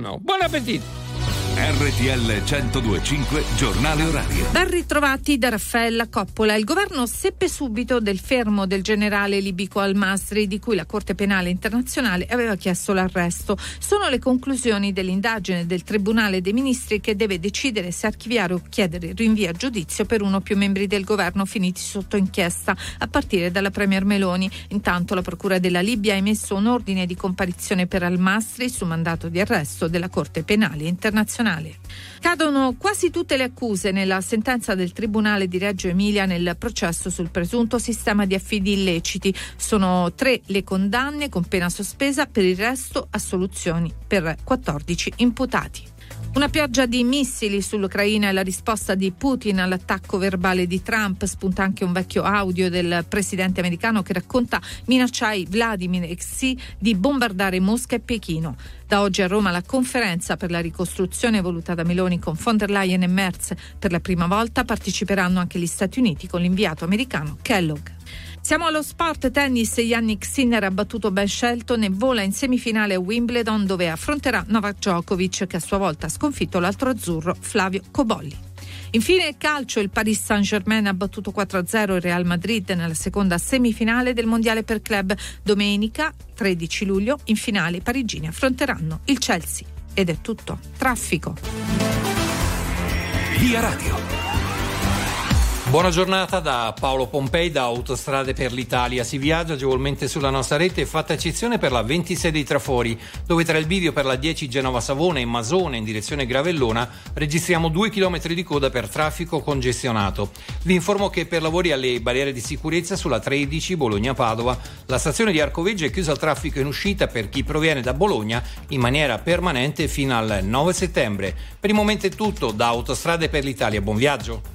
buongiorno, buon appetito. RTL 102.5 Giornale Orario. Ben ritrovati da Raffaella Coppola. Il governo seppe subito del fermo del generale libico Al-Masri, di cui la Corte Penale Internazionale aveva chiesto l'arresto. Sono le conclusioni dell'indagine del Tribunale dei Ministri, che deve decidere se archiviare o chiedere rinvio a giudizio per uno o più membri del governo finiti sotto inchiesta, a partire dalla Premier Meloni. Intanto la Procura della Libia ha emesso un ordine di comparizione per Al-Masri su mandato di arresto della Corte Penale Internazionale. Cadono quasi tutte le accuse nella sentenza del Tribunale di Reggio Emilia nel processo sul presunto sistema di affidi illeciti. Sono 3 le condanne con pena sospesa, per il resto assoluzioni per 14 imputati. Una pioggia di missili sull'Ucraina è la risposta di Putin all'attacco verbale di Trump. Spunta anche un vecchio audio del presidente americano che racconta minacciai Vladimir Xi di bombardare Mosca e Pechino. Da oggi a Roma la conferenza per la ricostruzione voluta da Meloni con von der Leyen e Merz. Per la prima volta parteciperanno anche gli Stati Uniti con l'inviato americano Kellogg. Siamo allo sport. Tennis. Jannik Sinner ha battuto Ben Shelton e vola in semifinale a Wimbledon, dove affronterà Novak Djokovic, che a sua volta ha sconfitto l'altro azzurro Flavio Cobolli. Infine calcio. Il Paris Saint-Germain ha battuto 4-0 il Real Madrid nella seconda semifinale del mondiale per club. Domenica 13 luglio in finale i parigini affronteranno il Chelsea. Ed è tutto. Traffico. Via Radio. Buona giornata da Paolo Pompei, da Autostrade per l'Italia. Si viaggia agevolmente sulla nostra rete, fatta eccezione per la 26 dei Trafori, dove tra il bivio per la 10 Genova-Savona e Masone in direzione Gravellona registriamo 2 chilometri di coda per traffico congestionato. Vi informo che per lavori alle barriere di sicurezza sulla 13 Bologna-Padova la stazione di Arcoveggio è chiusa al traffico in uscita per chi proviene da Bologna in maniera permanente fino al 9 settembre. Per il momento è tutto, da Autostrade per l'Italia. Buon viaggio.